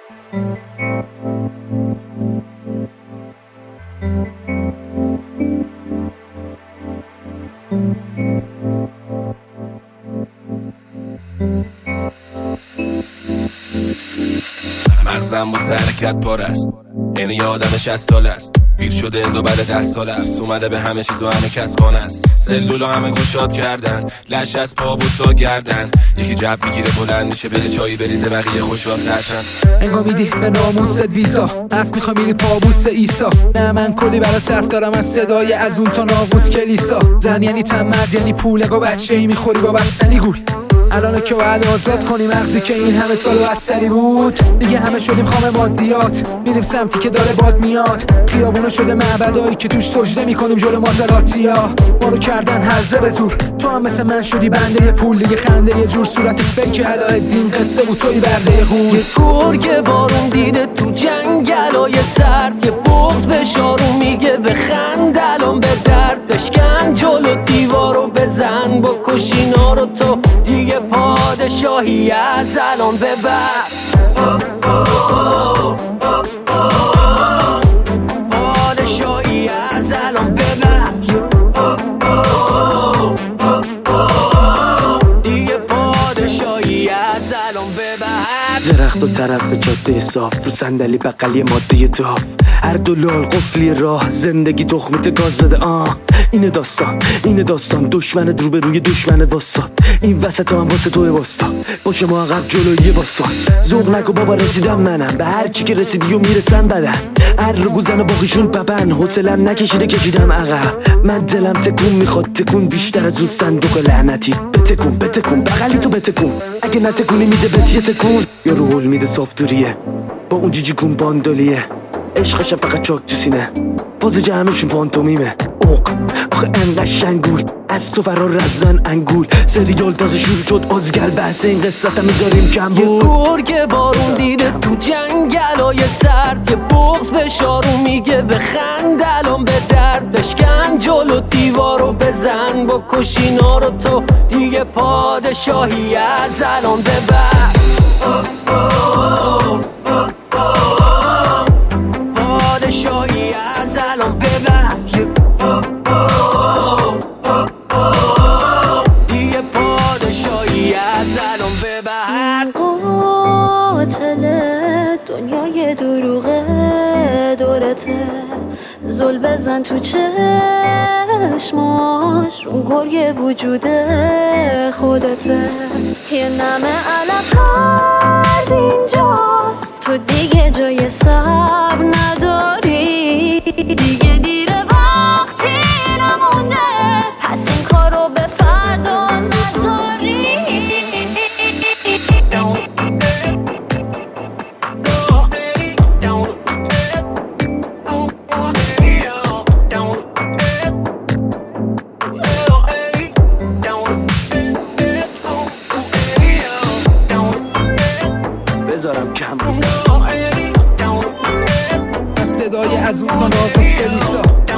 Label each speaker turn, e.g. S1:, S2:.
S1: مغزم با حرکت پر است، این یادم 60 سال است. پیر شده اندو بعد 10 سال است. اومده به همه چیز و همه کس خانه است. سلولو همه گشاد کردن، لش از پا و تا گردن. یکی جو میگیره بلند میشه بره چایی بریزه بقیه خوشحال ترشن.
S2: انگار میدی به ناموست ویزا، حرف میخوای میری پابوس ایسا. نه من کلی برات طرف دارم از صدای از اون تا ناقوس کلیسا. زن یعنی تن، مرد یعنی پول، نگاه بچه‌ای میخوری با بستنی گول. الان که باید آزاد کنی مغزی که این همه سالو از سری بود. دیگه همه شدیم خام مادیات، میریم سمتی که داره باد میاد. خیابونا شده معبدایی که توش سجده میکنیم جلو مازراتیا. ما رو کردن هرزه به زور، تو هم مثل من شدی بنده پول. دیگه خنده یه جور صورت فیک علایالدین، قصه بود توی برده غول.
S3: یه گرگ بارون دیده تو جنگلای سرد، یه بغض به شارو میگه بخند الان به درد. بشکن جلو دیوارو بزن با کشینا رو، تو دیگه پادشاهی از الان به بعد. پادشاهی از الان به بعد. دیگه پادشاهی از الان به بعد.
S4: درخت و طرف جاده صاف، رو صندلی بغلی ماده داف. هر دو لال قفلی راه، زندگی تخمت گاز بده. اینه داستان دشمنت رو به روی دشمنت واساد. این وسط هم واسه توی واسطا، باشه ما عقب جلوی واسواس. ذوق نکو بابا رسیدم منم، به هر چی که رسیدی و میرسن بدن. هر رو گوزن و باقیشون ببن، حوصلم نکشیده کشیدم عقب. من دلم تکون میخواد، تکون بیشتر از اون صندوق لعنتی. بتکون بغلی تو بتکون، اگه نتکونی میده بهت یه تکون. یا رو هول میده صاف دوریه با اون جیجی کون باندالیه. عشقشم فقط چاک تو سینه، فاز جمعشون پانتومیمه. آخه انقدر شنگول از تو فرار رزمن انگول. سریال تازه شروع شد آزگل، بحث این قسمتم میذاریم کم بود.
S3: یه گرگ بارون دیده تو جنگلای سرد، یه بغض به شارو میگه بخند الان به درد. بشکن جلو دیوارو بزن با کشینا رو، تو دیگه پادشاهی از الان به بعد. پادشاهی از الان به بعد. دیگه پادشاهی از الان به بعد.
S5: قاتل دنیای دروغه دورته، زل بزن تو چشماش، اون گریه وجود خودته. یه نمه علف از اینجاست، تو دیگه جای صبر نداری. دیگه دیره وقتی نمونده، پس این کارو به فردا نذاری.
S4: بذارم کم
S2: صدای از اون ناقوس کلیسا.